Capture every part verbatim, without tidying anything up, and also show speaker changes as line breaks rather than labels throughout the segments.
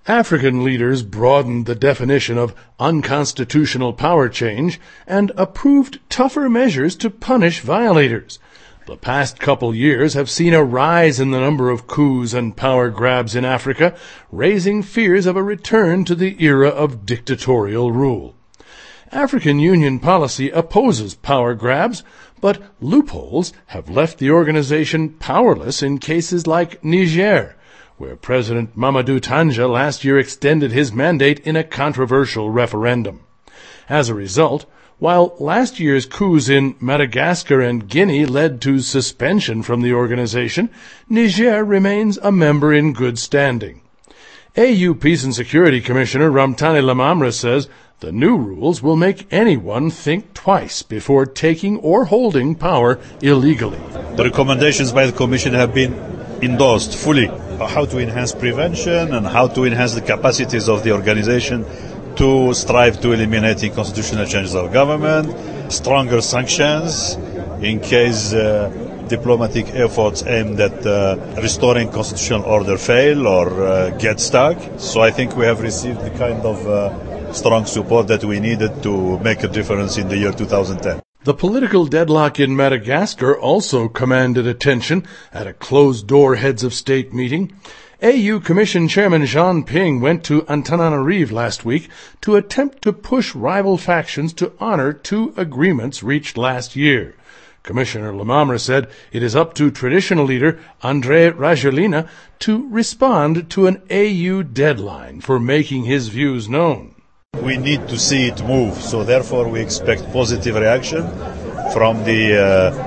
African leaders broadened the definition of unconstitutional power change and approved tougher measures to punish violators. The past couple years have seen a rise in the number of coups and power grabs in Africa, raising fears of a return to the era of dictatorial rule. African Union policy opposes power grabs, but loopholes have left the organization powerless in cases like Niger, where President Mamadou Tanja last year extended his mandate in a controversial referendum. As a result, while last year's coups in Madagascar and Guinea led to suspension from the organization, Niger remains a member in good standing. A U Peace and Security Commissioner Ramtane Lamamra says the new rules will make anyone think twice before taking or holding power illegally.
The recommendations by the Commission have been endorsed fully. How to enhance prevention and how to enhance the capacities of the organization to strive to eliminating constitutional changes of government, stronger sanctions in case uh, diplomatic efforts aimed at uh, restoring constitutional order fail or uh, get stuck. So I think we have received the kind of uh, strong support that we needed to make a difference in the year two thousand ten.
The political deadlock in Madagascar also commanded attention at a closed-door heads of state meeting. A U Commission Chairman Jean Ping went to Antananarivo last week to attempt to push rival factions to honor two agreements reached last year. Commissioner Lamamra said it is up to traditional leader André Rajoelina to respond to an A U deadline for making his views known.
We need to see it move, so therefore we expect positive reaction from the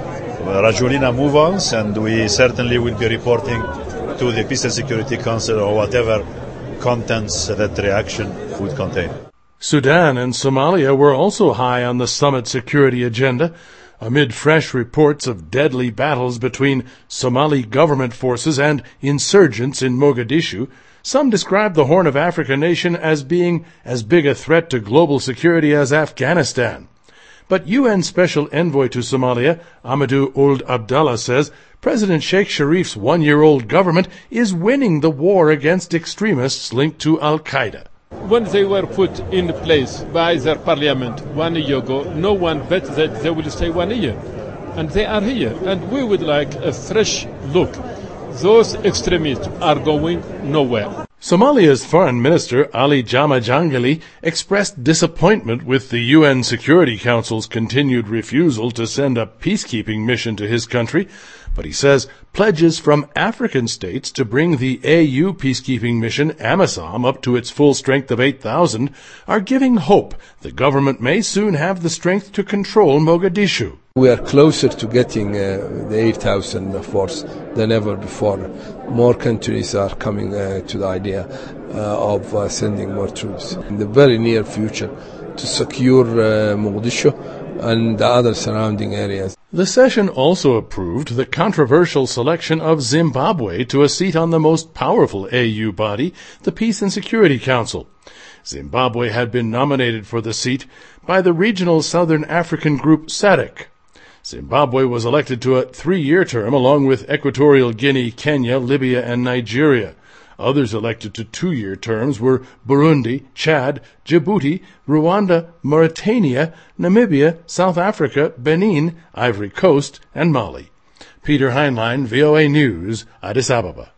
uh, Rajoelina move-ons, and we certainly will be reporting to the Peace and Security Council or whatever contents that reaction would contain.
Sudan and Somalia were also high on the summit security agenda, amid fresh reports of deadly battles between Somali government forces and insurgents in Mogadishu. Some describe the Horn of Africa nation as being as big a threat to global security as Afghanistan. But U N Special Envoy to Somalia, Amadou Ould Abdallah, says President Sheikh Sharif's one-year-old government is winning the war against extremists linked to Al-Qaeda.
When they were put in place by their parliament one year ago, no one bet that they will stay one year. And they are here. And we would like a fresh look. Those extremists are going nowhere.
Somalia's Foreign Minister Ali Jama Jangeli expressed disappointment with the U N Security Council's continued refusal to send a peacekeeping mission to his country, but he says pledges from African states to bring the A U peacekeeping mission AMISOM up to its full strength of eight thousand are giving hope the government may soon have the strength to control Mogadishu.
We are closer to getting uh, the eight thousand force than ever before. More countries are coming uh, to the idea uh, of uh, sending more troops in the very near future to secure uh, Mogadishu and the other surrounding areas.
The session also approved the controversial selection of Zimbabwe to a seat on the most powerful A U body, the Peace and Security Council. Zimbabwe had been nominated for the seat by the regional Southern African group SADC. Zimbabwe was elected to a three-year term along with Equatorial Guinea, Kenya, Libya, and Nigeria. Others elected to two-year terms were Burundi, Chad, Djibouti, Rwanda, Mauritania, Namibia, South Africa, Benin, Ivory Coast, and Mali. Peter Heinlein, V O A News, Addis Ababa.